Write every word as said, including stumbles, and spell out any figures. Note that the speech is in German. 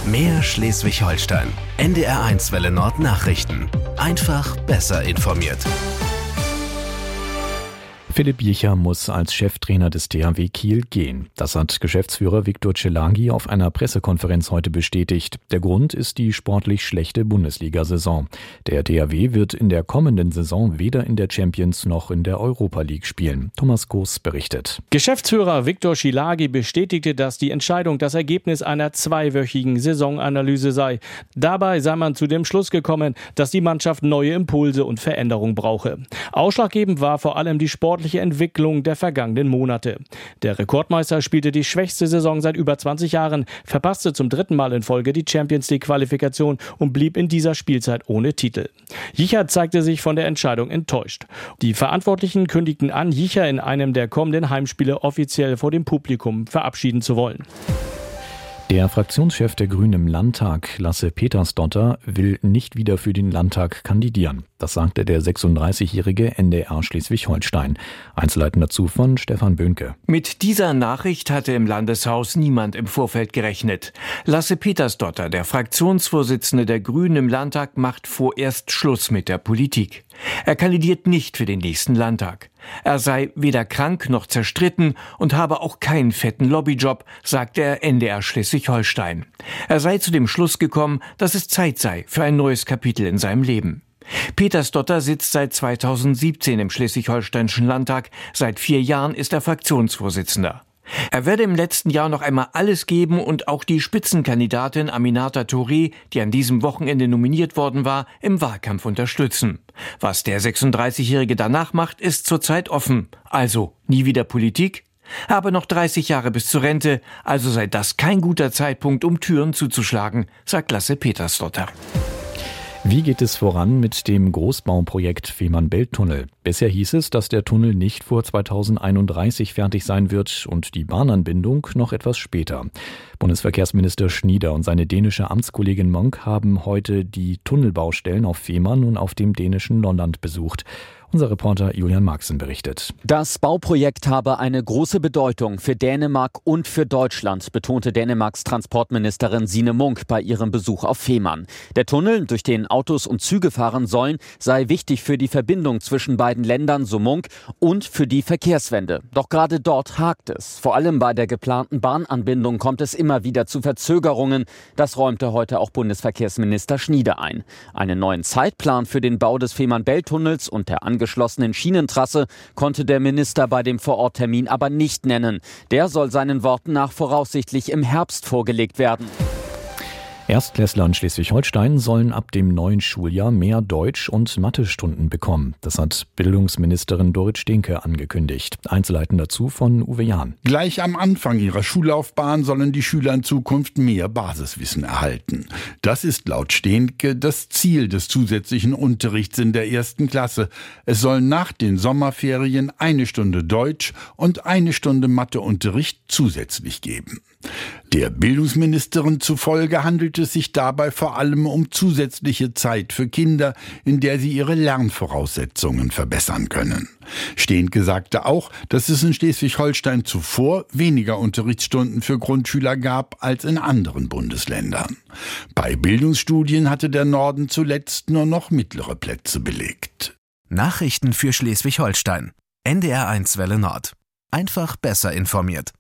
Mehr Schleswig-Holstein. N D R eins Welle Nord Nachrichten. Einfach besser informiert. Philipp Jicher muss als Cheftrainer des T H W Kiel gehen. Das hat Geschäftsführer Viktor Czelagi auf einer Pressekonferenz heute bestätigt. Der Grund ist die sportlich schlechte Bundesliga-Saison. Der T H W wird in der kommenden Saison weder in der Champions noch in der Europa League spielen. Thomas Goos berichtet. Geschäftsführer Viktor Czelagi bestätigte, dass die Entscheidung das Ergebnis einer zweiwöchigen Saisonanalyse sei. Dabei sei man zu dem Schluss gekommen, dass die Mannschaft neue Impulse und Veränderung brauche. Ausschlaggebend war vor allem die sportliche Entwicklung der vergangenen Monate. Der Rekordmeister spielte die schwächste Saison seit über zwanzig Jahren, verpasste zum dritten Mal in Folge die Champions League Qualifikation und blieb in dieser Spielzeit ohne Titel. Jicher zeigte sich von der Entscheidung enttäuscht. Die Verantwortlichen kündigten an, Jicher in einem der kommenden Heimspiele offiziell vor dem Publikum verabschieden zu wollen. Der Fraktionschef der Grünen im Landtag, Lasse Petersdotter, will nicht wieder für den Landtag kandidieren. Das sagte der sechsunddreißigjährige N D R Schleswig-Holstein. Einzelheiten dazu von Stefan Böhnke. Mit dieser Nachricht hatte im Landeshaus niemand im Vorfeld gerechnet. Lasse Petersdotter, der Fraktionsvorsitzende der Grünen im Landtag, macht vorerst Schluss mit der Politik. Er kandidiert nicht für den nächsten Landtag. Er sei weder krank noch zerstritten und habe auch keinen fetten Lobbyjob, sagt der N D R Schleswig-Holstein. Er sei zu dem Schluss gekommen, dass es Zeit sei für ein neues Kapitel in seinem Leben. Petersdotter sitzt seit zweitausendsiebzehn im Schleswig-Holsteinischen Landtag. Seit vier Jahren ist er Fraktionsvorsitzender. Er werde im letzten Jahr noch einmal alles geben und auch die Spitzenkandidatin Aminata Touré, die an diesem Wochenende nominiert worden war, im Wahlkampf unterstützen. Was der sechsunddreißigjährige danach macht, ist zurzeit offen. Also nie wieder Politik? Er habe noch dreißig Jahre bis zur Rente, also sei das kein guter Zeitpunkt, um Türen zuzuschlagen, sagt Lasse Petersdotter. Wie geht es voran mit dem Großbauprojekt Fehmarn-Belt-Tunnel? Bisher hieß es, dass der Tunnel nicht vor zweitausendeinunddreißig fertig sein wird und die Bahnanbindung noch etwas später. Bundesverkehrsminister Schnieder und seine dänische Amtskollegin Monk haben heute die Tunnelbaustellen auf Fehmarn und auf dem dänischen Lolland besucht. Unser Reporter Julian Marxen berichtet. Das Bauprojekt habe eine große Bedeutung für Dänemark und für Deutschland, betonte Dänemarks Transportministerin Signe Munk bei ihrem Besuch auf Fehmarn. Der Tunnel, durch den Autos und Züge fahren sollen, sei wichtig für die Verbindung zwischen beiden Ländern, so Munk, und für die Verkehrswende. Doch gerade dort hakt es. Vor allem bei der geplanten Bahnanbindung kommt es immer wieder zu Verzögerungen. Das räumte heute auch Bundesverkehrsminister Schnieder ein. Einen neuen Zeitplan für den Bau des Fehmarn-Belt-Tunnels und der angeschlossenen Schienentrasse konnte der Minister bei dem Vororttermin aber nicht nennen. Der soll seinen Worten nach voraussichtlich im Herbst vorgelegt werden. Erstklässler in Schleswig-Holstein sollen ab dem neuen Schuljahr mehr Deutsch- und Mathestunden bekommen. Das hat Bildungsministerin Dorit Stehnke angekündigt. Einzelheiten dazu von Uwe Jahn. Gleich am Anfang ihrer Schullaufbahn sollen die Schüler in Zukunft mehr Basiswissen erhalten. Das ist laut Stehnke das Ziel des zusätzlichen Unterrichts in der ersten Klasse. Es soll nach den Sommerferien eine Stunde Deutsch und eine Stunde Matheunterricht zusätzlich geben. Der Bildungsministerin zufolge handelt es sich dabei vor allem um zusätzliche Zeit für Kinder, in der sie ihre Lernvoraussetzungen verbessern können. Stehnke sagte auch, dass es in Schleswig-Holstein zuvor weniger Unterrichtsstunden für Grundschüler gab als in anderen Bundesländern. Bei Bildungsstudien hatte der Norden zuletzt nur noch mittlere Plätze belegt. Nachrichten für Schleswig-Holstein. N D R eins Welle Nord. Einfach besser informiert.